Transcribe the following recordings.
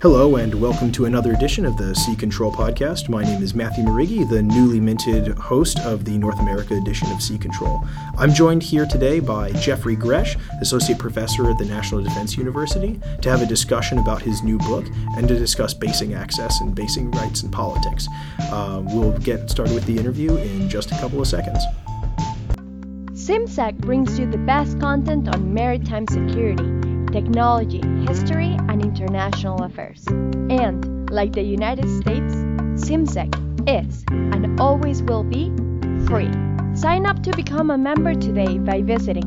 Hello and welcome to another edition of the Sea Control Podcast. My name is Matthew Marighi, the newly minted host of the North America edition of Sea Control. I'm joined here today by Jeffrey Gresh, Associate Professor at the National Defense University, to have a discussion about his new book and to discuss basing access and basing rights and politics. We'll get started with the interview in just a couple of seconds. CIMSEC brings you the best content on maritime security, technology, history, and international affairs. And, like the United States, CIMSEC is, and always will be, free. Sign up to become a member today by visiting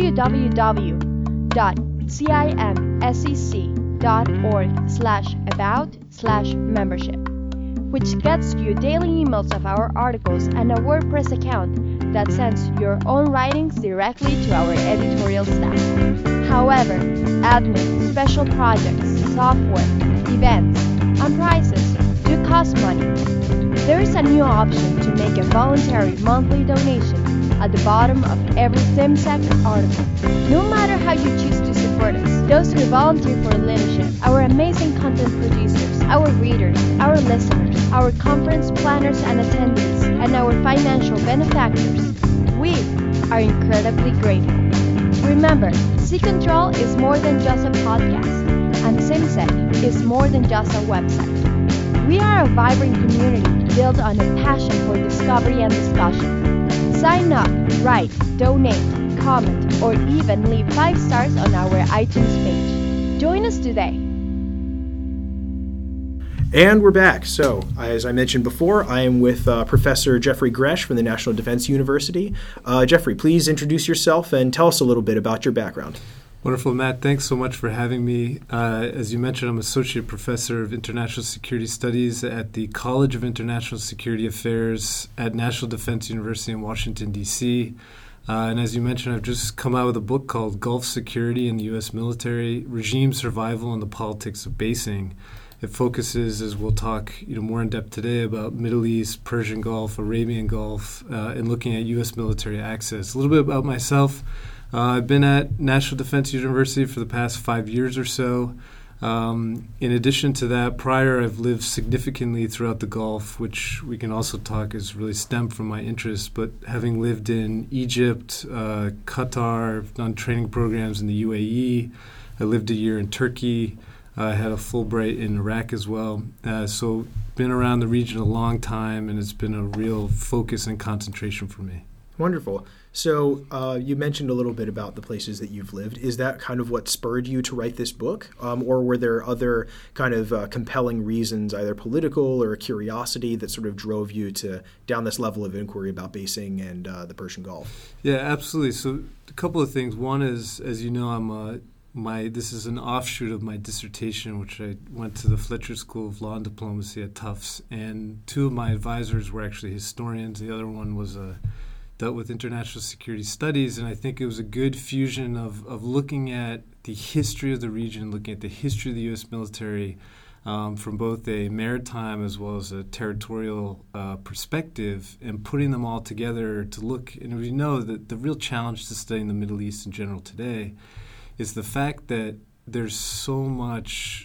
www.cimsec.org/about/membership, which gets you daily emails of our articles and a WordPress account that sends your own writings directly to our editorial staff. However, admin, special projects, software, events, and prizes do cost money. There is a new option to make a voluntary monthly donation at the bottom of every CIMSEC article. No matter how you choose to support us, those who volunteer for leadership, our amazing content producers, our readers, our listeners, our conference planners and attendees, and our financial benefactors, we are incredibly grateful. Remember, Sea Control is more than just a podcast, and CIMSEC is more than just a website. We are a vibrant community built on a passion for discovery and discussion. Sign up, write, donate, comment, or even leave 5 stars on our iTunes page. Join us today. And we're back. So, as I mentioned before, I am with Professor Jeffrey Gresh from the National Defense University. Jeffrey, please introduce yourself and tell us a little bit about your background. Wonderful, Matt. Thanks so much for having me. As you mentioned, I'm Associate Professor of International Security Studies at the College of International Security Affairs at National Defense University in Washington, D.C. And as you mentioned, I've just come out with a book called Gulf Security in the U.S. Military, Regime Survival and the Politics of Basing. It focuses, as we'll talk more in depth today, about Middle East, Persian Gulf, Arabian Gulf, and looking at U.S. military access. A little bit about myself. I've been at National Defense University for the past 5 years or so. In addition to that, prior I've lived significantly throughout the Gulf, which we can also talk is really stemmed from my interests. But having lived in Egypt, Qatar, I've done training programs in the UAE. I lived a year in Turkey. I had a Fulbright in Iraq as well. So been around the region a long time, and it's been a real focus and concentration for me. Wonderful. So you mentioned a little bit about the places that you've lived. Is that kind of what spurred you to write this book? Or were there other kind of compelling reasons, either political or curiosity, that sort of drove you to down this level of inquiry about basing and the Persian Gulf? Yeah, absolutely. So a couple of things. One is, as you know, this is an offshoot of my dissertation, which I went to the Fletcher School of Law and Diplomacy at Tufts, and 2 of my advisors were actually historians. The other one was dealt with international security studies, and I think it was a good fusion of looking at the history of the region, looking at the history of the U.S. military from both a maritime as well as a territorial perspective, and putting them all together to look. And we know that the real challenge to studying the Middle East in general today is the fact that there's so much,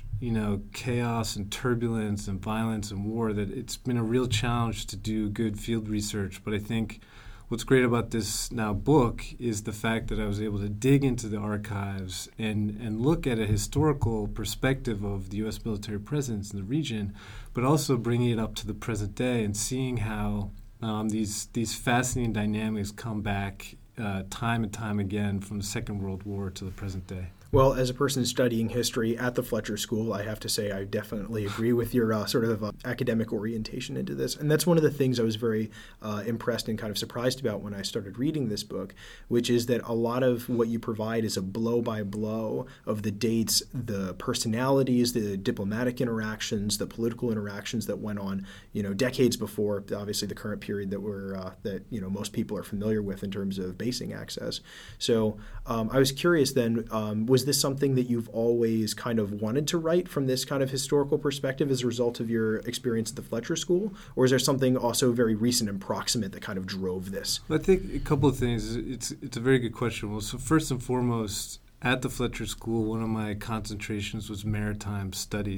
chaos and turbulence and violence and war that it's been a real challenge to do good field research. But I think what's great about this now book is the fact that I was able to dig into the archives and look at a historical perspective of the U.S. military presence in the region, but also bringing it up to the present day and seeing how these fascinating dynamics come back time and time again from the Second World War to the present day. Well, as a person studying history at the Fletcher School, I have to say I definitely agree with your academic orientation into this. And that's one of the things I was very impressed and kind of surprised about when I started reading this book, which is that a lot of what you provide is a blow-by-blow of the dates, the personalities, the diplomatic interactions, the political interactions that went on, decades before, obviously, the current period that most people are familiar with in terms of basing access. So I was curious then, was this something that you've always kind of wanted to write from this kind of historical perspective as a result of your experience at the Fletcher School? Or is there something also very recent and proximate that kind of drove this? I think a couple of things. It's a very good question. Well, so first and foremost, at the Fletcher School, one of my concentrations was maritime studies.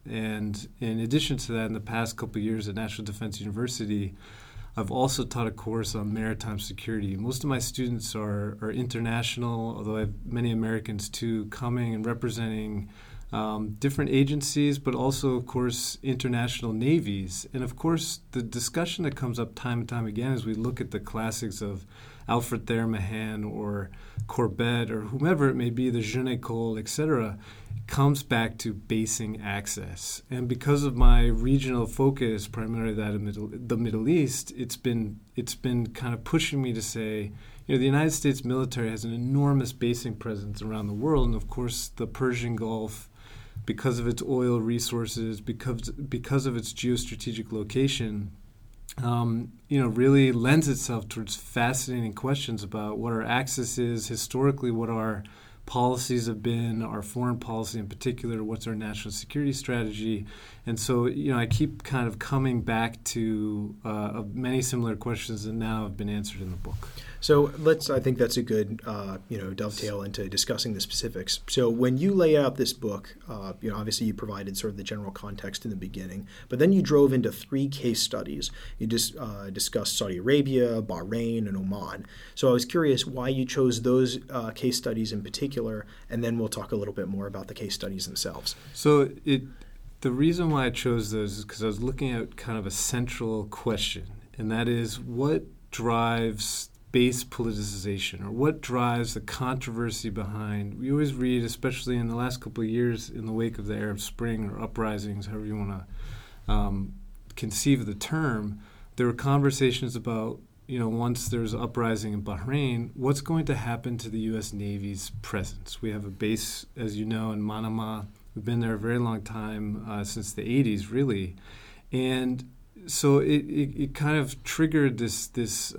And in addition to that, in the past couple of years at National Defense University, I've also taught a course on maritime security. Most of my students are international, although I have many Americans too, coming and representing different agencies, but also, of course, international navies. And, of course, the discussion that comes up time and time again as we look at the classics of Alfred Thayer Mahan or Corbett or whomever it may be, the Jeune École, etc., comes back to basing access. And because of my regional focus, primarily that of the Middle East, it's been kind of pushing me to say, the United States military has an enormous basing presence around the world, and of course the Persian Gulf, because of its oil resources, because of its geostrategic location, really lends itself towards fascinating questions about what our access is historically, what our policies have been, our foreign policy in particular, what's our national security strategy. And so, I keep kind of coming back to many similar questions that now have been answered in the book. So I think that's a good, dovetail into discussing the specifics. So when you lay out this book, obviously you provided sort of the general context in the beginning, but then you drove into 3 case studies. You just discussed Saudi Arabia, Bahrain, and Oman. So I was curious why you chose those case studies in particular, and then we'll talk a little bit more about the case studies themselves. So the reason why I chose those is because I was looking at kind of a central question, and that is what drives base politicization, or what drives the controversy behind. We always read, especially in the last couple of years in the wake of the Arab Spring or uprisings, however you want to conceive of the term, there were conversations about, once there's an uprising in Bahrain, what's going to happen to the U.S. Navy's presence? We have a base, as you know, in Manama. We've been there a very long time, since the 80s, really. And so it kind of triggered this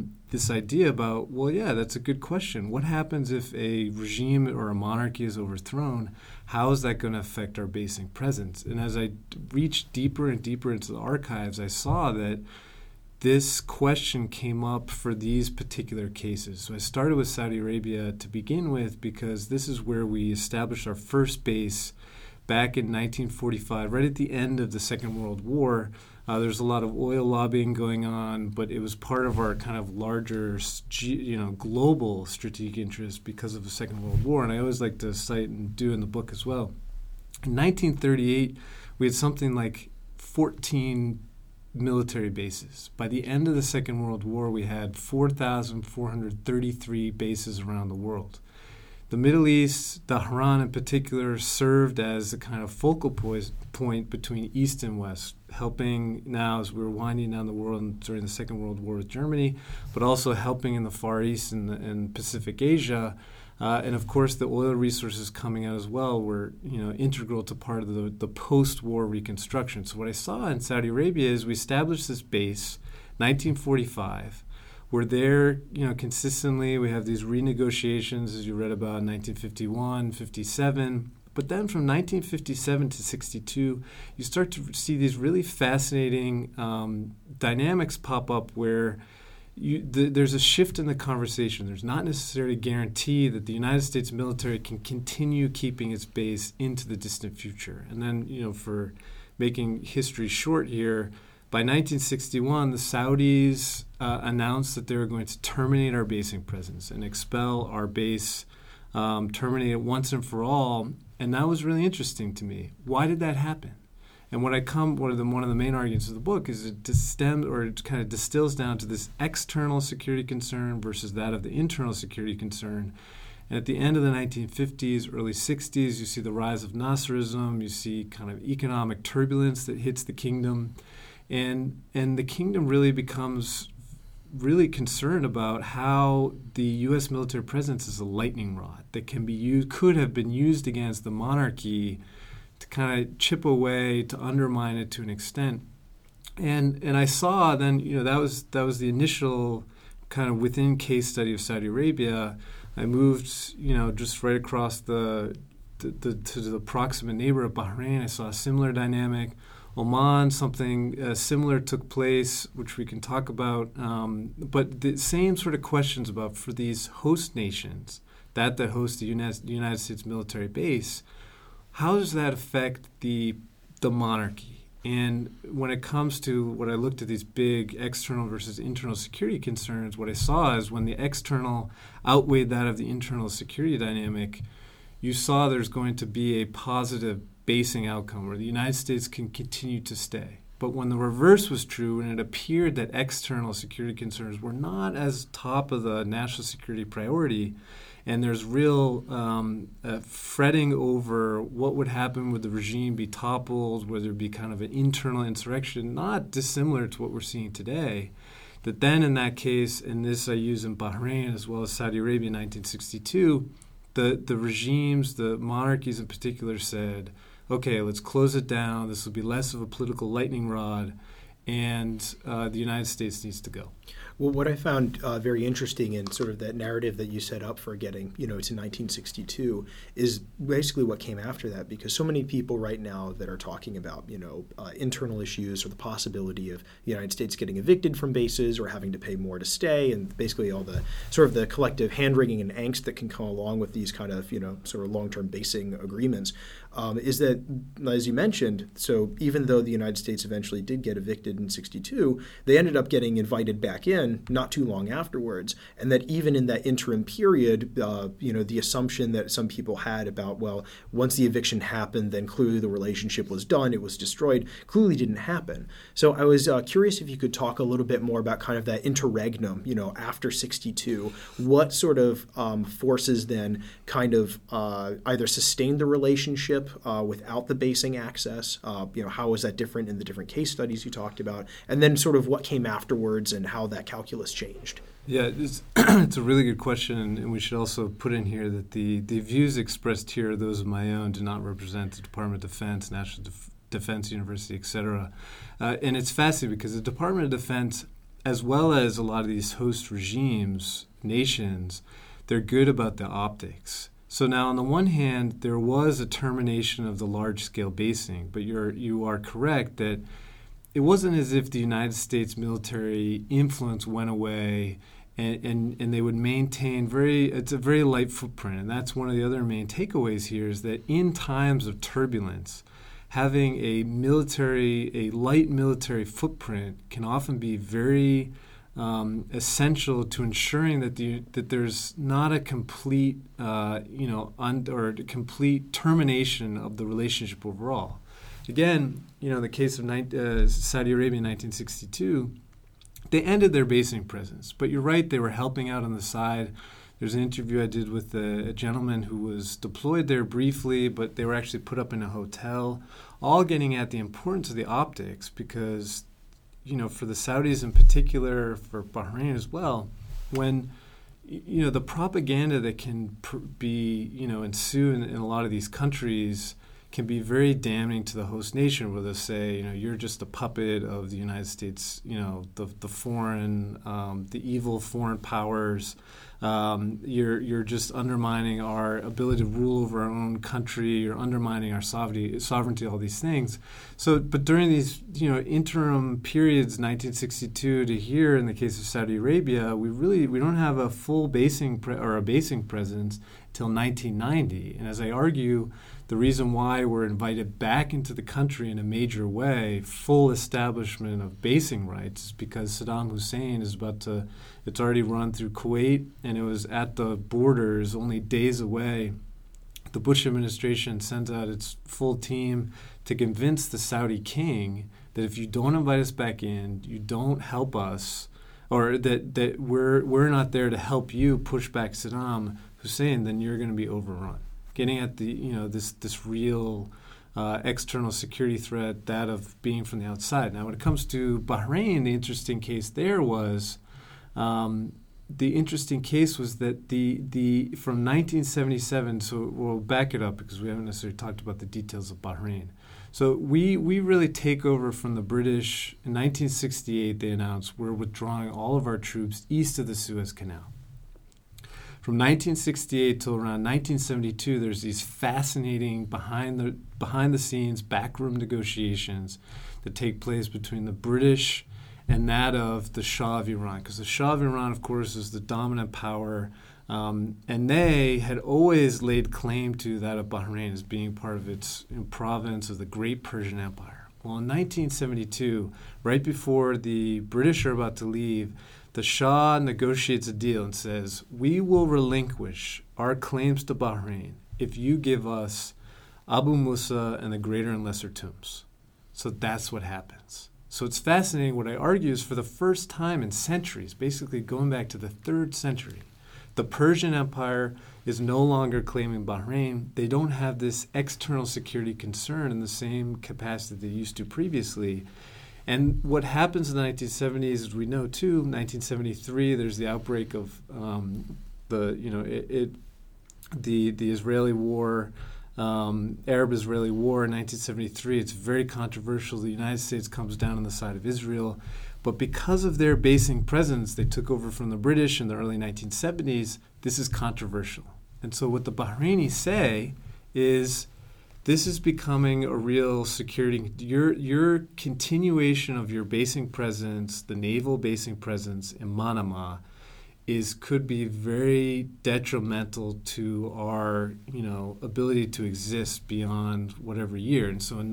idea about, well, yeah, that's a good question. What happens if a regime or a monarchy is overthrown? How is that going to affect our basing presence? And as I reached deeper and deeper into the archives, I saw that this question came up for these particular cases. So I started with Saudi Arabia to begin with because this is where we established our first base back in 1945, right at the end of the Second World War. There's a lot of oil lobbying going on, but it was part of our kind of larger, global strategic interest because of the Second World War. And I always like to cite and do in the book as well. In 1938, we had something like 14 military bases. By the end of the Second World War, we had 4,433 bases around the world. The Middle East, Tehran in particular, served as the kind of focal point between East and West, helping now as we were winding down the world during the Second World War with Germany, but also helping in the Far East and Pacific Asia. And of course, the oil resources coming out as well were, integral to part of the post-war reconstruction. So what I saw in Saudi Arabia is we established this base, 1945. We're there, consistently. We have these renegotiations, as you read about, in 1951, 57. But then from 1957 to 62, you start to see these really fascinating dynamics pop up where there's a shift in the conversation. There's not necessarily a guarantee that the United States military can continue keeping its base into the distant future. And then, for making history short here, by 1961, the Saudis announced that they were going to terminate our basing presence and expel our base, terminate it once and for all. And that was really interesting to me. Why did that happen? And one of the main arguments of the book is it kind of distills down to this external security concern versus that of the internal security concern. And at the end of the 1950s, early 60s, you see the rise of Nasserism. You see kind of economic turbulence that hits the kingdom. And the kingdom really becomes really concerned about how the U.S. military presence is a lightning rod that could have been used against the monarchy to kind of chip away, to undermine it to an extent. And I saw then, that was the initial kind of within case study of Saudi Arabia. I moved, just right across to the proximate neighbor of Bahrain. I saw a similar dynamic. Oman, something similar took place, which we can talk about. But the same sort of questions about for these host nations that host the United States military base, how does that affect the the monarchy. And when it comes to what I looked at these big external versus internal security concerns, what I saw is when the external outweighed that of the internal security dynamic, you saw there's going to be a positive basing outcome where the United States can continue to stay. But when the reverse was true and it appeared that external security concerns were not as top of the national security priority, and there's real fretting over what would happen would the regime be toppled, whether it be kind of an internal insurrection, not dissimilar to what we're seeing today, that then in that case, and this I use in Bahrain as well as Saudi Arabia in 1962, the regimes, the monarchies in particular said, okay, let's close it down. This will be less of a political lightning rod, and the United States needs to go. Well, what I found very interesting in sort of that narrative that you set up for getting, to 1962 is basically what came after that, because so many people right now that are talking about, internal issues or the possibility of the United States getting evicted from bases or having to pay more to stay, and basically all the sort of the collective hand-wringing and angst that can come along with these kind of, sort of long-term basing agreements, is that, as you mentioned, so even though the United States eventually did get evicted in 62, they ended up getting invited back in not too long afterwards, and that even in that interim period, the assumption that some people had about, well, once the eviction happened, then clearly the relationship was done, it was destroyed, clearly didn't happen. So I was curious if you could talk a little bit more about kind of that interregnum, after 62, what sort of forces then kind of either sustained the relationship without the basing access, how was that different in the different case studies you talked about, and then sort of what came afterwards and how that calculus changed. Yeah, it's a really good question, and we should also put in here that the views expressed here are those of my own, do not represent the Department of Defense, National Defense University, etc. And it's fascinating because the Department of Defense, as well as a lot of these host regimes, nations, they're good about the optics. So now, on the one hand, there was a termination of the large-scale basing, but you are correct that it wasn't as if the United States military influence went away and they would maintain it's a very light footprint. And that's one of the other main takeaways here is that in times of turbulence, having a light military footprint can often be very essential to ensuring that there's not a complete, complete termination of the relationship overall. Again, in the case of Saudi Arabia in 1962, they ended their basing presence. But you're right, they were helping out on the side. There's an interview I did with a gentleman who was deployed there briefly, but they were actually put up in a hotel, all getting at the importance of the optics because, for the Saudis in particular, for Bahrain as well, when the propaganda that can ensue in a lot of these countries can be very damning to the host nation, where they'll say, you're just a puppet of the United States, the foreign, the evil foreign powers. You're just undermining our ability to rule over our own country. You're undermining our sovereignty, all these things. So, but during these, interim periods, 1962 to here, in the case of Saudi Arabia, we don't have a full basing presence till 1990. And as I argue, the reason why we're invited back into the country in a major way, full establishment of basing rights, is because Saddam Hussein it's already run through Kuwait, and it was at the borders only days away. The Bush administration sent out its full team to convince the Saudi king that if you don't invite us back in, you don't help us, or that we're not there to help you push back Saddam Hussein, then you're going to be overrun. Getting at the this real external security threat, that of being from the outside. Now, when it comes to Bahrain, the interesting case there was that from 1977. So we'll back it up because we haven't necessarily talked about the details of Bahrain. So we really take over from the British in 1968. They announced we're withdrawing all of our troops east of the Suez Canal. From 1968 till around 1972, there's these fascinating behind the scenes backroom negotiations that take place between the British and that of the Shah of Iran, because the Shah of Iran, of course, is the dominant power And they had always laid claim to that of Bahrain as being part of its province of the Great Persian Empire. Well, in 1972, right before the British are about to leave, the Shah negotiates a deal and says, we will relinquish our claims to Bahrain if you give us Abu Musa and the Greater and Lesser Tombs. So that's what happens. So it's fascinating. What I argue is for the first time in centuries, basically going back to the 3rd century, the Persian Empire is no longer claiming Bahrain. They don't have this external security concern in the same capacity they used to previously. And what happens in the 1970s, as we know too, 1973, there's the outbreak of the Israeli war, Arab-Israeli war in 1973. It's very controversial. The United States comes down on the side of Israel. But because of their basing presence, they took over from the British in the early 1970s. This is controversial. And so what the Bahrainis say is this is becoming a real security. Your continuation of your basing presence, the naval basing presence in Manama, could be very detrimental to our ability to exist beyond whatever year. And so in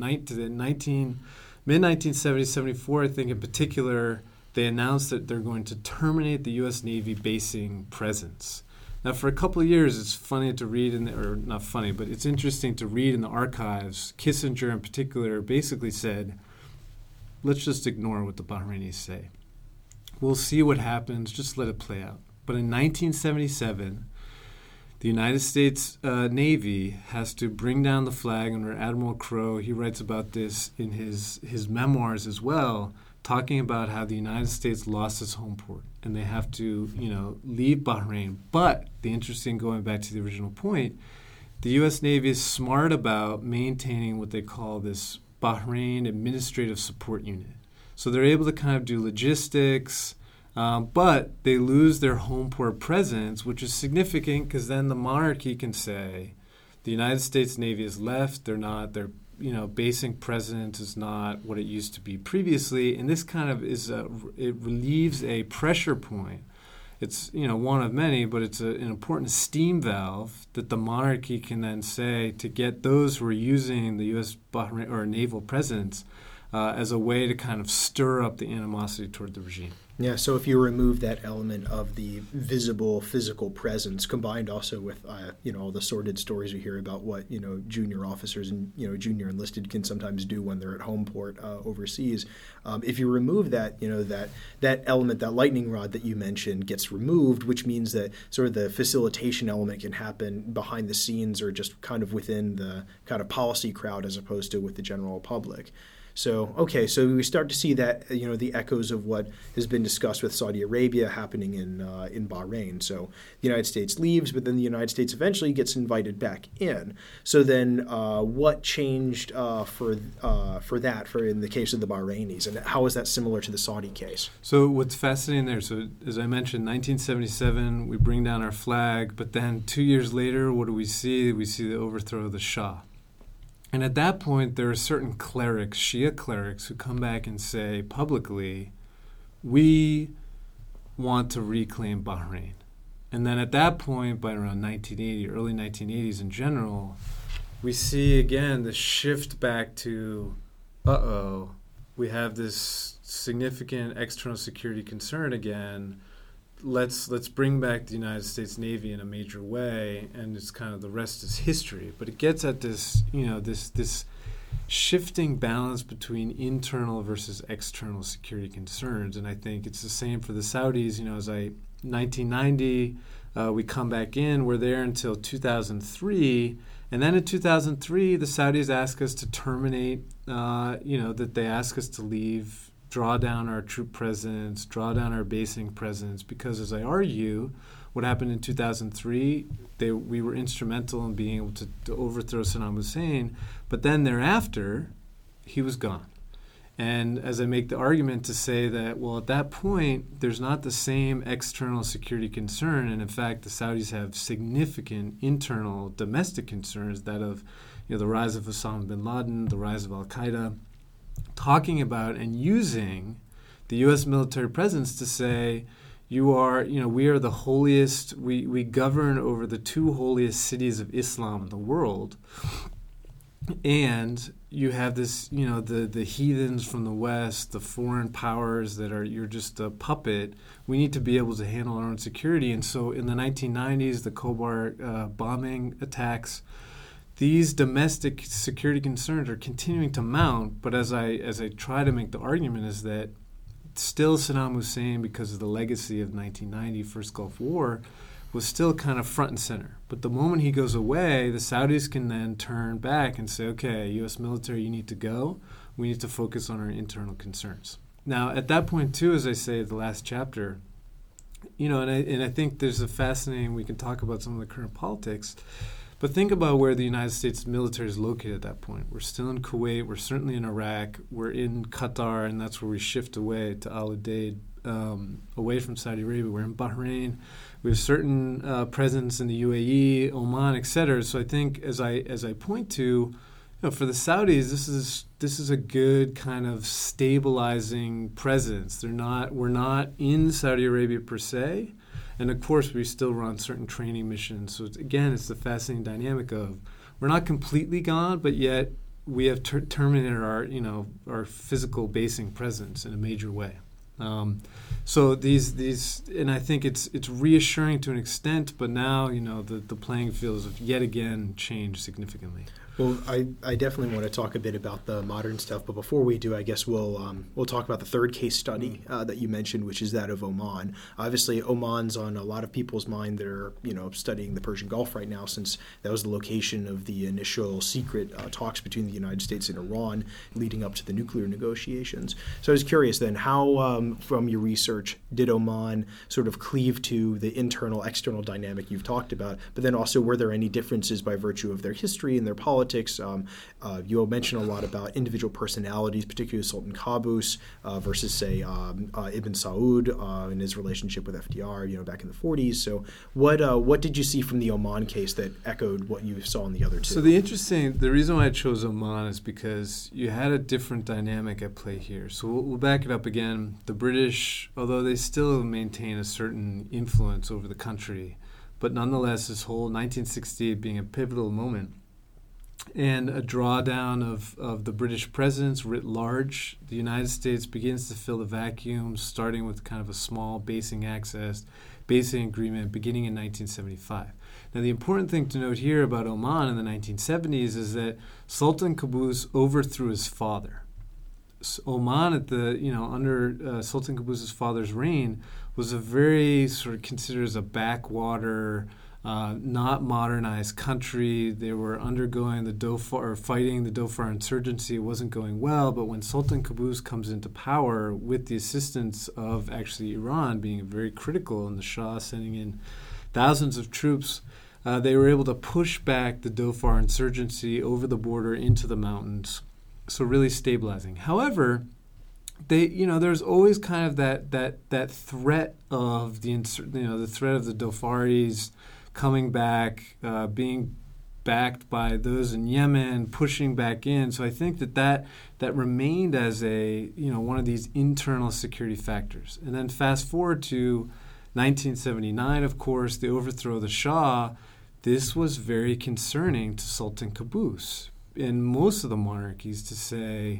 mid-1970s, 74, I think in particular, they announced that they're going to terminate the U.S. Navy basing presence. Now, for a couple of years, it's funny to read, or not funny, but it's interesting to read in the archives. Kissinger in particular basically said, let's just ignore what the Bahrainis say. We'll see what happens, just let it play out. But in 1977, the United States Navy has to bring down the flag under Admiral Crowe. He writes about this in his memoirs as well, talking about how the United States lost its home port and they have to, leave Bahrain. But the interesting, going back to the original point, the U.S. Navy is smart about maintaining what they call this Bahrain Administrative Support Unit. So they're able to kind of do logistics, but they lose their home port presence, which is significant because then the monarchy can say the United States Navy is left. Their basing presence is not what it used to be previously, and this kind of it relieves a pressure point. It's one of many, but it's an important steam valve that the monarchy can then say to get those who are using the U.S. Bahrain or naval presence as a way to kind of stir up the animosity toward the regime. Yeah, so if you remove that element of the visible physical presence, combined also with all the sordid stories we hear about what junior officers and junior enlisted can sometimes do when they're at home port overseas, if you remove that that element, that lightning rod that you mentioned gets removed, which means that sort of the facilitation element can happen behind the scenes or just kind of within the kind of policy crowd as opposed to with the general public. So we start to see that the echoes of what has been discussed with Saudi Arabia happening in Bahrain. So the United States leaves, but then the United States eventually gets invited back in. So then, what changed for in the case of the Bahrainis, and how is that similar to the Saudi case? So what's fascinating there? So as I mentioned, 1977, we bring down our flag, but then 2 years later, what do we see? We see the overthrow of the Shah. And at that point, there are certain clerics, Shia clerics, who come back and say publicly, we want to reclaim Bahrain. And then at that point, by around 1980, early 1980s in general, we see again the shift back to, we have this significant external security concern again. Let's bring back the United States Navy in a major way, and it's kind of the rest is history. But it gets at this, this shifting balance between internal versus external security concerns. And I think it's the same for the Saudis. 1990, we come back in. We're there until 2003, and then in 2003, the Saudis ask us to terminate. That they ask us to leave. Draw down our troop presence, draw down our basing presence, because as I argue, what happened in 2003, we were instrumental in being able to overthrow Saddam Hussein, but then thereafter, he was gone. And as I make the argument to say that, well, at that point, there's not the same external security concern, and in fact, the Saudis have significant internal domestic concerns, that of the rise of Osama bin Laden, the rise of Al-Qaeda, talking about and using the U.S. military presence to say, we are the holiest, we govern over the two holiest cities of Islam in the world. And you have this, the heathens from the West, the foreign powers you're just a puppet. We need to be able to handle our own security. And so in the 1990s, the Khobar bombing attacks, these domestic security concerns are continuing to mount. But as I try to make the argument is that still Saddam Hussein, because of the legacy of 1990, First Gulf War, was still kind of front and center. But the moment he goes away, the Saudis can then turn back and say, okay, U.S. military, you need to go. We need to focus on our internal concerns. Now, at that point, too, as I say, the last chapter, and I think there's a fascinating, we can talk about some of the current politics, but think about where the United States military is located at that point. We're still in Kuwait. We're certainly in Iraq. We're in Qatar, and that's where we shift away to Al Udeid, away from Saudi Arabia. We're in Bahrain. We have certain presence in the UAE, Oman, et cetera. So I think, as I point to, for the Saudis, this is a good kind of stabilizing presence. We're not in Saudi Arabia per se. And of course, we still run certain training missions. So it's the fascinating dynamic of we're not completely gone, but yet we have terminated our physical basing presence in a major way. So these, and I think it's reassuring to an extent, but now the playing field has yet again changed significantly. Well, I definitely want to talk a bit about the modern stuff, but before we do, I guess we'll talk about the third case study that you mentioned, which is that of Oman. Obviously, Oman's on a lot of people's mind that are studying the Persian Gulf right now, since that was the location of the initial secret talks between the United States and Iran leading up to the nuclear negotiations. So I was curious then, how from your research did Oman sort of cleave to the internal-external dynamic you've talked about, but then also were there any differences by virtue of their history and their politics? You mentioned a lot about individual personalities, particularly Sultan Qaboos versus, say, Ibn Saud and his relationship with FDR, back in the 40s. So what did you see from the Oman case that echoed what you saw in the other two? So the reason why I chose Oman is because you had a different dynamic at play here. So we'll back it up again. The British, although they still maintain a certain influence over the country, but nonetheless, this whole 1968 being a pivotal moment, and a drawdown of the British presence writ large. The United States begins to fill the vacuum, starting with kind of a small basing agreement beginning in 1975. Now, the important thing to note here about Oman in the 1970s is that Sultan Qaboos overthrew his father. Oman under Sultan Qaboos's father's reign was a very sort of considered as a backwater, not modernized country. They were undergoing fighting the Dhofar insurgency. It wasn't going well, but when Sultan Qaboos comes into power with the assistance of actually Iran being very critical and the Shah sending in thousands of troops, they were able to push back the Dhofar insurgency over the border into the mountains, so really stabilizing. However, there's always kind of that threat of the threat of the Dhofaris coming back, being backed by those in Yemen, pushing back in. So I think that remained as one of these internal security factors. And then fast forward to 1979, of course, the overthrow of the Shah. This was very concerning to Sultan Qaboos in most of the monarchies to say,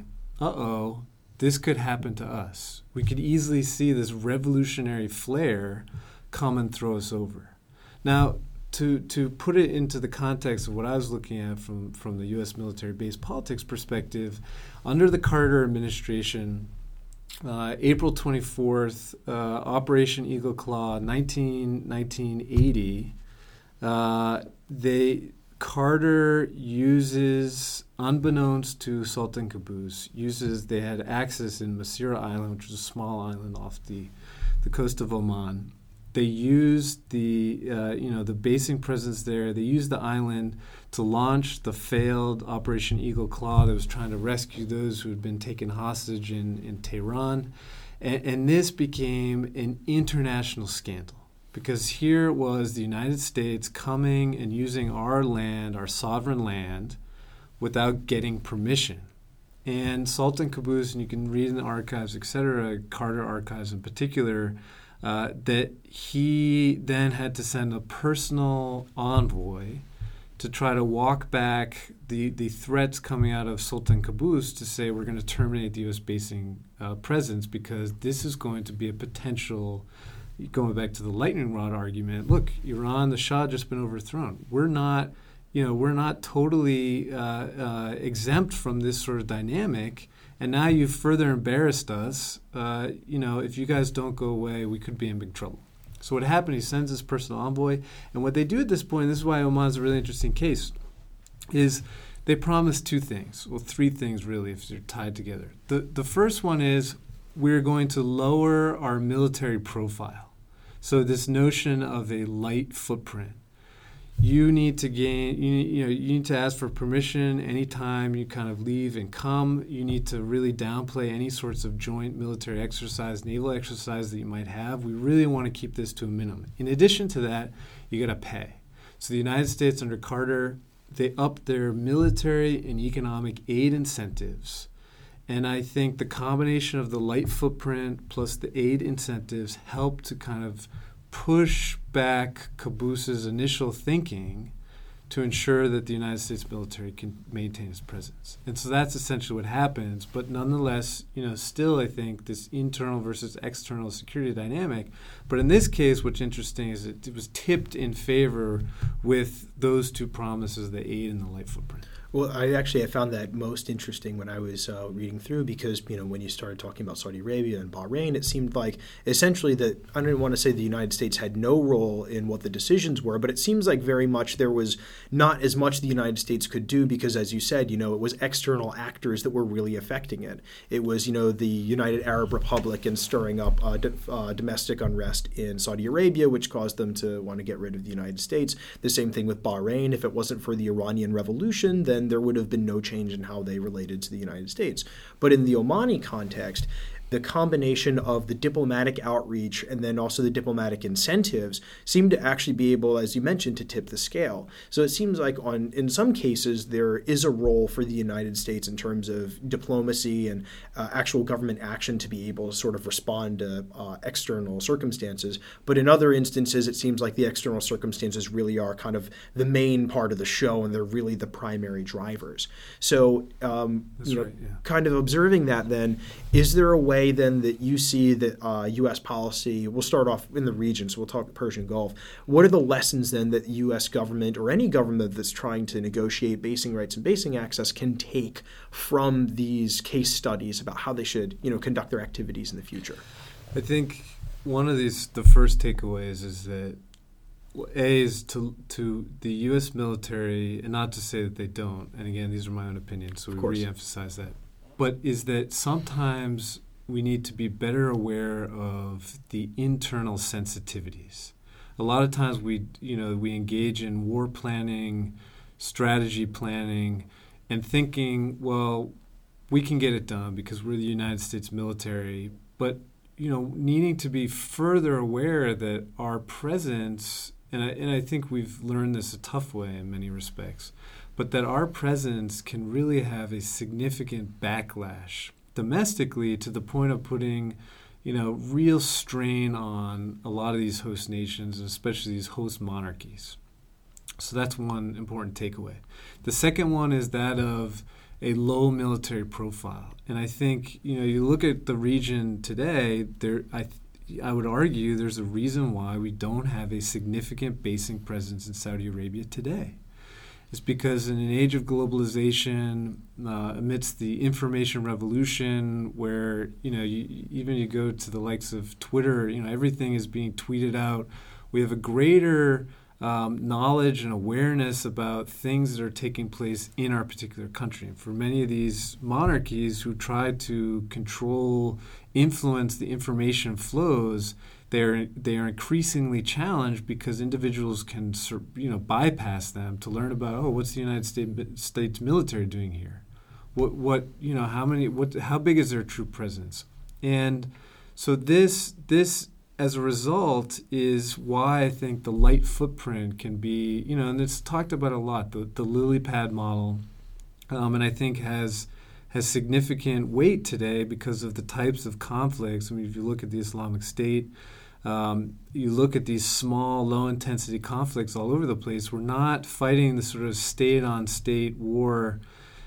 this could happen to us. We could easily see this revolutionary flare come and throw us over. Now, to put it into the context of what I was looking at from the U.S. military-based politics perspective, under the Carter administration, April 24th, Operation Eagle Claw, 1980, Carter uses, unbeknownst to Sultan Qaboos, they had access in Masira Island, which is a small island off the coast of Oman. They used the basing presence there. They used the island to launch the failed Operation Eagle Claw that was trying to rescue those who had been taken hostage in Tehran. And this became an international scandal because here was the United States coming and using our land, our sovereign land, without getting permission. And Sultan Qaboos, and you can read in the archives, et cetera, Carter archives in particular, that he then had to send a personal envoy to try to walk back the threats coming out of Sultan Qaboos to say we're going to terminate the U.S. basing presence because this is going to be a potential, going back to the lightning rod argument, look, Iran, the Shah just been overthrown. We're not totally exempt from this sort of dynamic, and now you've further embarrassed us. If you guys don't go away, we could be in big trouble. So what happened, he sends his personal envoy, and what they do at this point, and this is why Oman's a really interesting case, is they promise two things, well, three things really if they're tied together. The first one is we're going to lower our military profile. So this notion of a light footprint. You need to you need to ask for permission anytime you kind of leave and come. You need to really downplay any sorts of joint military exercise, naval exercise that you might have. We really want to keep this to a minimum. In addition to that, you got to pay. So the United States under Carter, they upped their military and economic aid incentives. And I think the combination of the light footprint plus the aid incentives helped to kind of push back Qaboos's initial thinking to ensure that the United States military can maintain its presence. And so that's essentially what happens. But nonetheless, still I think this internal versus external security dynamic. But in this case, what's interesting is it was tipped in favor with those two promises, the aid and the light footprint. Well, I found that most interesting when I was reading through because, when you started talking about Saudi Arabia and Bahrain, it seemed like essentially that, I don't want to say the United States had no role in what the decisions were, but it seems like very much there was not as much the United States could do because, as you said, it was external actors that were really affecting it. It was, the United Arab Republic and stirring up domestic unrest in Saudi Arabia, which caused them to want to get rid of the United States. The same thing with Bahrain. If it wasn't for the Iranian Revolution, then there would have been no change in how they related to the United States. But in the Omani context, the combination of the diplomatic outreach and then also the diplomatic incentives seem to actually be able, as you mentioned, to tip the scale. So it seems like in some cases there is a role for the United States in terms of diplomacy and actual government action to be able to sort of respond to external circumstances. But in other instances, it seems like the external circumstances really are kind of the main part of the show and they're really the primary drivers. So kind of observing that then, is there a way then that you see that U.S. policy, we'll start off in the region, so we'll talk Persian Gulf. What are the lessons then that the U.S. government or any government that's trying to negotiate basing rights and basing access can take from these case studies about how they should, conduct their activities in the future? I think one of the first takeaways is that is to the U.S. military, and not to say that they don't, and again, these are my own opinions, so we re-emphasize that, but is that sometimes we need to be better aware of the internal sensitivities. A lot of times we engage in war planning, strategy planning, and thinking, well, we can get it done because we're the United States military, but needing to be further aware that our presence, and I think we've learned this a tough way in many respects, but that our presence can really have a significant backlash domestically to the point of putting, real strain on a lot of these host nations, and especially these host monarchies. So that's one important takeaway. The second one is that of a low military profile. And I think, you look at the region today, I would argue there's a reason why we don't have a significant basing presence in Saudi Arabia today. It's because in an age of globalization, amidst the information revolution, where you go to the likes of Twitter, everything is being tweeted out. We have a greater knowledge and awareness about things that are taking place in our particular country. And for many of these monarchies who try to influence the information flows, they are increasingly challenged because individuals can bypass them to learn about what's the United States military doing here, how big is their true presence, and so this as a result is why I think the light footprint can be and it's talked about a lot, the lily pad model, and I think has significant weight today because of the types of conflicts. I mean, if you look at the Islamic State, You look at these small, low-intensity conflicts all over the place. We're not fighting the sort of state-on-state war.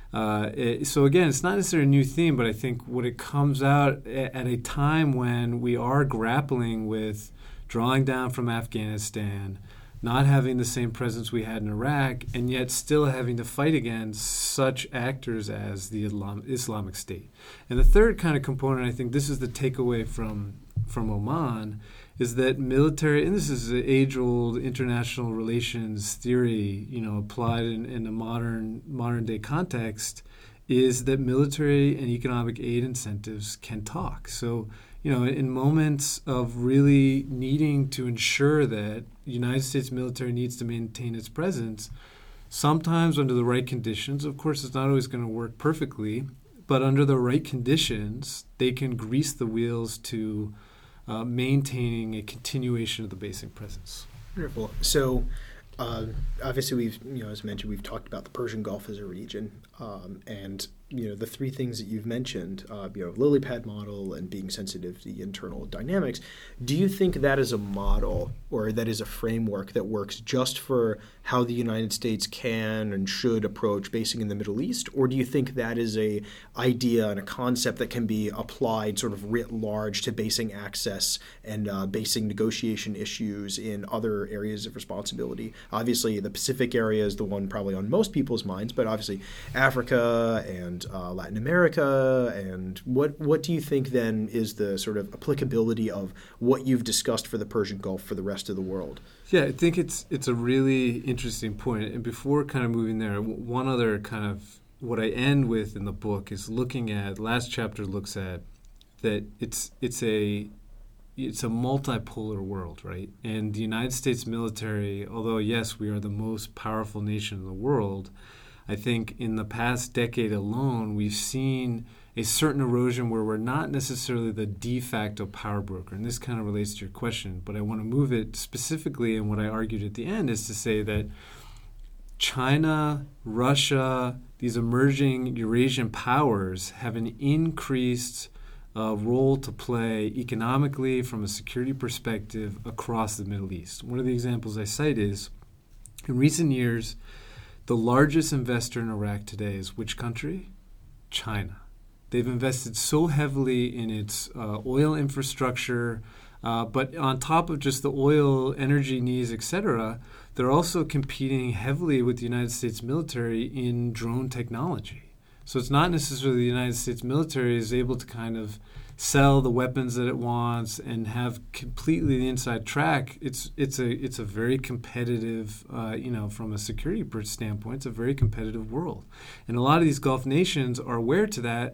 So again, it's not necessarily a new theme, but I think what it comes out at a time when we are grappling with drawing down from Afghanistan, not having the same presence we had in Iraq, and yet still having to fight against such actors as the Islamic State. And the third kind of component, I think this is the takeaway from Oman, is that military, and this is an age-old international relations theory, applied in a modern day context, is that military and economic aid incentives can talk. So, in moments of really needing to ensure that the United States military needs to maintain its presence, sometimes under the right conditions, of course it's not always going to work perfectly, but under the right conditions, they can grease the wheels to maintaining a continuation of the basing presence. Wonderful. So, obviously, we've, as mentioned, we've talked about the Persian Gulf as a region, and the three things that you've mentioned, lily pad model and being sensitive to the internal dynamics. Do you think that is a model or that is a framework that works just for how the United States can and should approach basing in the Middle East, or do you think that is a idea and a concept that can be applied sort of writ large to basing access and basing negotiation issues in other areas of responsibility? Obviously, the Pacific area is the one probably on most people's minds, but obviously Africa and Latin America, and what do you think then is the sort of applicability of what you've discussed for the Persian Gulf for the rest of the world? Yeah, I think it's a really interesting point. And before kind of moving there, one other kind of what I end with in the book is looking at, last chapter looks at that it's a multipolar world, right? And the United States military, although yes, we are the most powerful nation in the world, I think in the past decade alone, we've seen a certain erosion where we're not necessarily the de facto power broker. And this kind of relates to your question, but I want to move it specifically, and what I argued at the end is to say that China, Russia, these emerging Eurasian powers have an increased role to play economically from a security perspective across the Middle East. One of the examples I cite is, in recent years, the largest investor in Iraq today is which country? China. They've invested so heavily in its oil infrastructure, but on top of just the oil, energy needs, etc., they're also competing heavily with the United States military in drone technology. So it's not necessarily the United States military is able to kind of sell the weapons that it wants and have completely the inside track. It's a very competitive, from a security standpoint, it's a very competitive world. And a lot of these Gulf nations are aware to that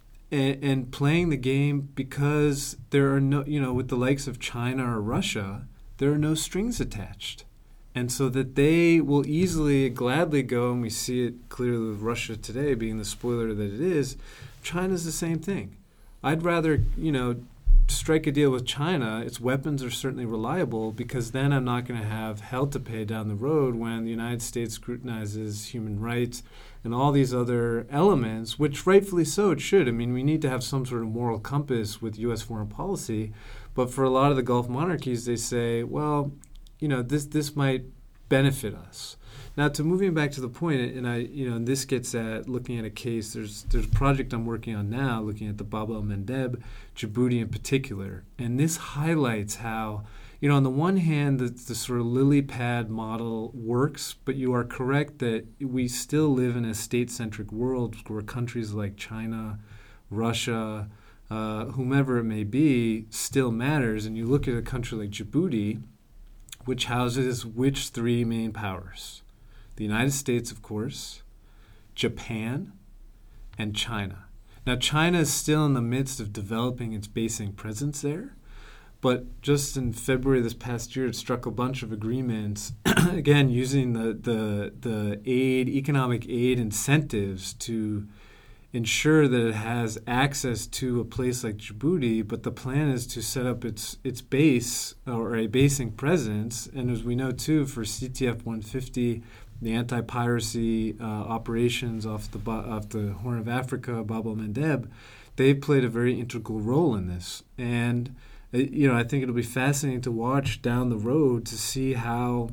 and playing the game because there are no, with the likes of China or Russia, there are no strings attached. And so that they will easily, gladly go, and we see it clearly with Russia today being the spoiler that it is, China's the same thing. I'd rather, strike a deal with China. Its weapons are certainly reliable because then I'm not going to have hell to pay down the road when the United States scrutinizes human rights and all these other elements, which rightfully so it should. I mean, we need to have some sort of moral compass with U.S. foreign policy. But for a lot of the Gulf monarchies, they say, well, this might benefit us. Now, to moving back to the point, and this gets at looking at a case. There's a project I'm working on now, looking at the Bab el-Mandeb, Djibouti in particular, and this highlights how, on the one hand, the sort of lily pad model works, but you are correct that we still live in a state-centric world where countries like China, Russia, whomever it may be, still matters. And you look at a country like Djibouti, which houses which three main powers? The United States, of course, Japan, and China. Now, China is still in the midst of developing its basing presence there, but just in February this past year, it struck a bunch of agreements, again, using the economic aid incentives to ensure that it has access to a place like Djibouti, but the plan is to set up its base or a basing presence. And as we know, too, for CTF 150, the anti-piracy operations off the Horn of Africa, Bab el-Mandeb, they've played a very integral role in this. And I think it'll be fascinating to watch down the road to see how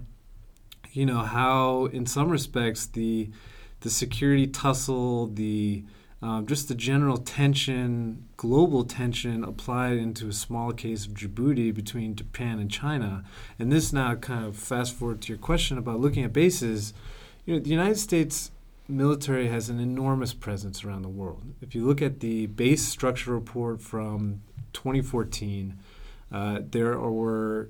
in some respects the security tussle, just the general tension, global tension applied into a small case of Djibouti between Japan and China. And this now kind of fast forward to your question about looking at bases. The United States military has an enormous presence around the world. If you look at the base structure report from 2014, there were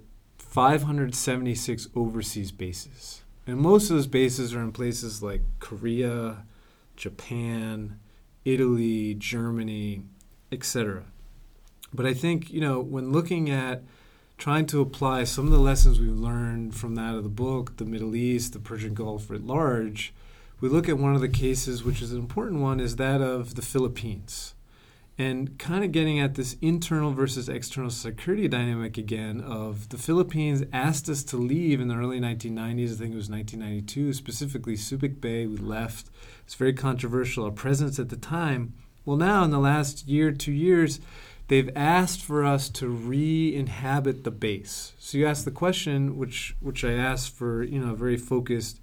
576 overseas bases. And most of those bases are in places like Korea, Japan, Italy, Germany, etc. But I think, when looking at trying to apply some of the lessons we've learned from that of the book, the Middle East, the Persian Gulf writ large, we look at one of the cases, which is an important one, is that of the Philippines. And kind of getting at this internal versus external security dynamic again of the Philippines asked us to leave in the early 1990s. I think it was 1992, specifically Subic Bay. We left. It's very controversial, our presence at the time. Well, now in the last year, 2 years, they've asked for us to re-inhabit the base. So you asked the question, which I asked for, a very focused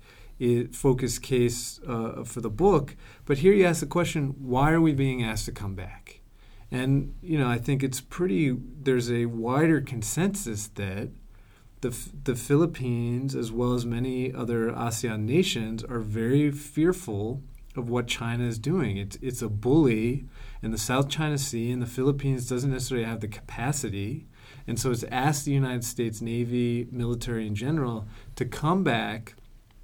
case for the book. But here you ask the question, why are we being asked to come back? And, I think there's a wider consensus that the Philippines, as well as many other ASEAN nations, are very fearful of what China is doing. It's a bully in the South China Sea, and the Philippines doesn't necessarily have the capacity. And so it's asked the United States Navy, military in general, to come back,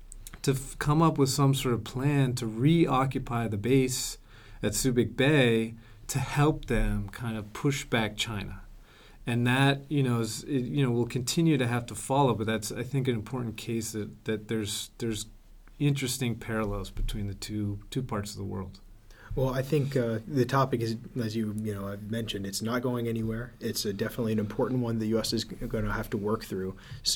to come up with some sort of plan to reoccupy the base at Subic Bay to help them kind of push back China. And that, will continue to have to follow. But that's, I think, an important case that there's interesting parallels between the two parts of the world. Well, I think the topic is, as I've mentioned, it's not going anywhere. It's definitely an important one the U.S. is going to have to work through.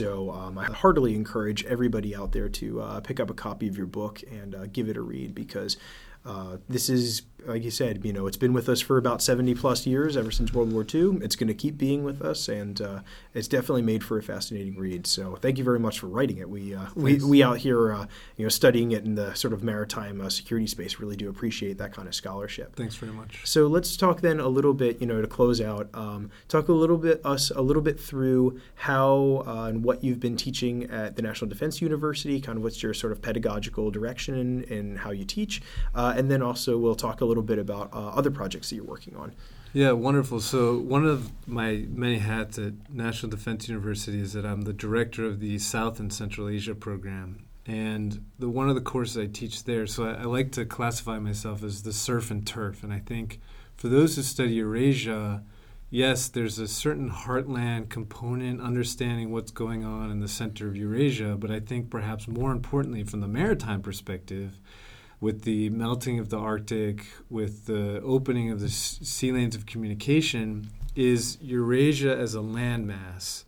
So I heartily encourage everybody out there to pick up a copy of your book and give it a read, because this is, like you said, it's been with us for about 70 plus years, ever since World War II. It's going to keep being with us, and it's definitely made for a fascinating read. So thank you very much for writing it. We out here, studying it in the sort of maritime security space really do appreciate that kind of scholarship. Thanks very much. So let's talk then a little bit, to close out, talk a little bit through how and what you've been teaching at the National Defense University, kind of what's your sort of pedagogical direction in how you teach, and then also we'll talk a little bit about other projects that you're working on. Yeah, wonderful. So one of my many hats at National Defense University is that I'm the director of the South and Central Asia program. And one of the courses I teach there, so I like to classify myself as the surf and turf. And I think for those who study Eurasia, yes, there's a certain heartland component, understanding what's going on in the center of Eurasia. But I think perhaps more importantly, from the maritime perspective, with the melting of the Arctic, with the opening of the sea lanes of communication, is Eurasia as a landmass.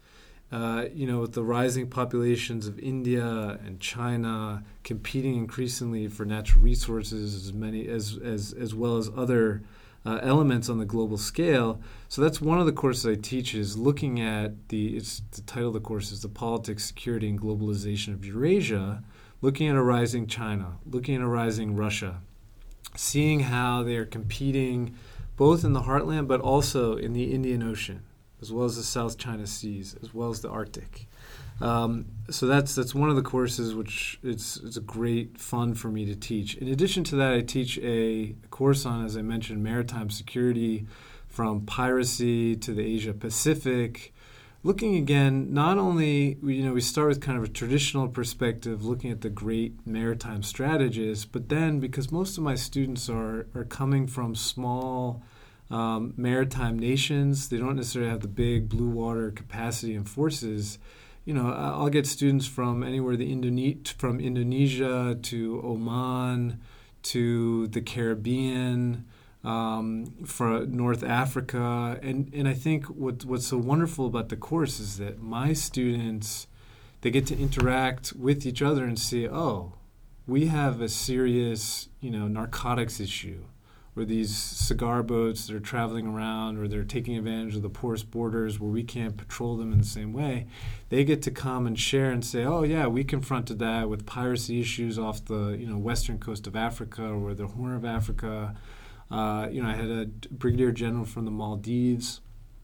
With the rising populations of India and China competing increasingly for natural resources, as well as other elements on the global scale. So that's one of the courses I teach, is looking at the title of the course is The Politics, Security, and Globalization of Eurasia, looking at a rising China, looking at a rising Russia, seeing how they are competing both in the heartland but also in the Indian Ocean, as well as the South China Seas, as well as the Arctic. So that's one of the courses which it's a great fun for me to teach. In addition to that, I teach a course on, as I mentioned, maritime security, from piracy to the Asia Pacific, looking again, not only, we start with kind of a traditional perspective, looking at the great maritime strategists, but then because most of my students are coming from small maritime nations, they don't necessarily have the big blue water capacity and forces. I'll get students from anywhere from Indonesia to Oman to the Caribbean, for North Africa. And I think what's so wonderful about the course is that my students, they get to interact with each other and see, we have a serious, narcotics issue, or these cigar boats that are traveling around, or they're taking advantage of the porous borders where we can't patrol them in the same way, they get to come and share and say, oh yeah, we confronted that with piracy issues off the western coast of Africa or the Horn of Africa. I had a brigadier general from the Maldives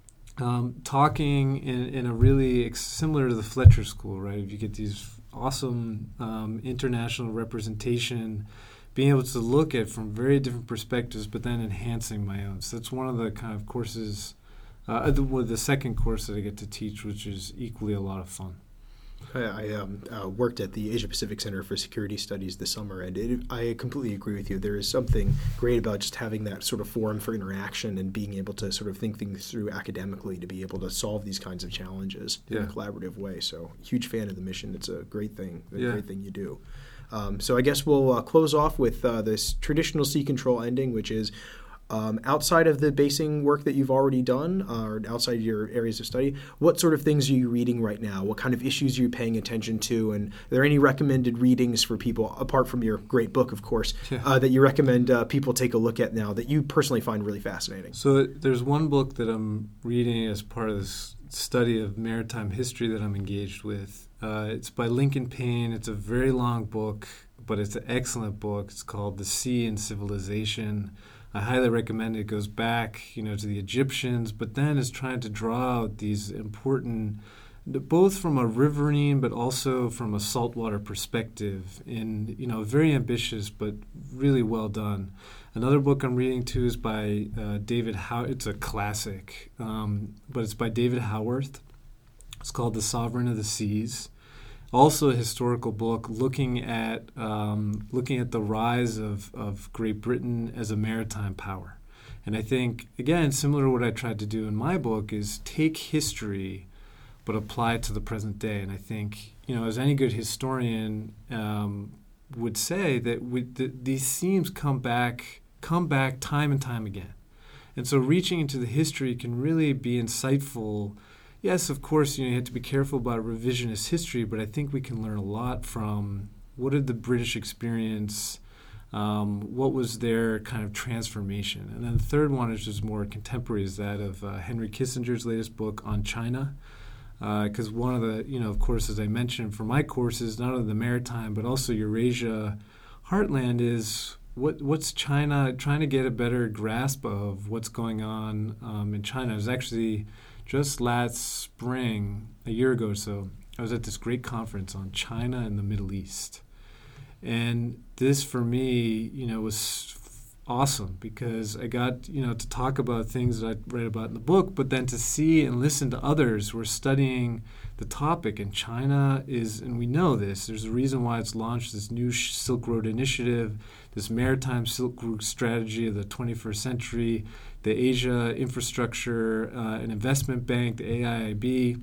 talking in a really similar to the Fletcher School, right? If you get these awesome international representation, being able to look at from very different perspectives, but then enhancing my own. So that's one of the kind of courses, the second course that I get to teach, which is equally a lot of fun. I worked at the Asia Pacific Center for Security Studies this summer, and I completely agree with you. There is something great about just having that sort of forum for interaction and being able to sort of think things through academically to be able to solve these kinds of challenges in a collaborative way. So, huge fan of the mission. It's a great thing, great thing you do. So I guess we'll close off with this traditional sea control ending, which is outside of the basing work that you've already done, or outside your areas of study, what sort of things are you reading right now? What kind of issues are you paying attention to? And are there any recommended readings for people, apart from your great book, of course, that you recommend people take a look at now that you personally find really fascinating? So there's one book that I'm reading as part of this study of maritime history that I'm engaged with. It's by Lincoln Payne. It's a very long book, but it's an excellent book. It's called The Sea and Civilization. I highly recommend it. It goes back, to the Egyptians, but then is trying to draw out these important, both from a riverine but also from a saltwater perspective, in very ambitious but really well done. Another book I'm reading too is by David Howarth. It's a classic, but it's by David Howarth. It's called The Sovereign of the Seas. Also a historical book looking at the rise of Great Britain as a maritime power. And I think, again, similar to what I tried to do in my book, is take history but apply it to the present day. And I think, as any good historian would say, that these themes come back time and time again. And so reaching into the history can really be insightful. Yes, of course, you have to be careful about revisionist history, but I think we can learn a lot from what did the British experience, what was their kind of transformation. And then the third one is just more contemporary, is that of Henry Kissinger's latest book on China. Because one of the, of course, as I mentioned, for my courses, not only the maritime, but also Eurasia heartland is what's China, trying to get a better grasp of what's going on in China. It was actually just last spring, a year ago or so, I was at this great conference on China and the Middle East. And this, for me, was awesome because I got, to talk about things that I read about in the book, but then to see and listen to others who are studying the topic. And China is, and we know this, there's a reason why it's launched this new Silk Road Initiative, this maritime Silk Road strategy of the 21st century, the Asia Infrastructure and Investment Bank, the AIIB,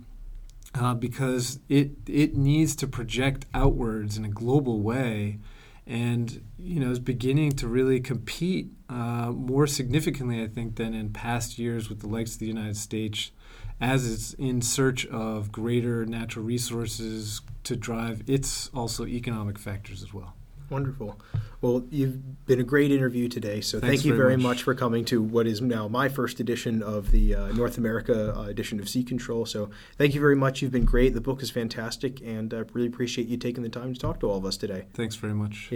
because it needs to project outwards in a global way, and is beginning to really compete more significantly, I think, than in past years with the likes of the United States, as it's in search of greater natural resources to drive its also economic factors as well. Wonderful. Well, you've been a great interview today, so Thanks thank you very much much for coming to what is now my first edition of the North America edition of Sea Control. So thank you very much. You've been great. The book is fantastic, and I really appreciate you taking the time to talk to all of us today. Thanks very much.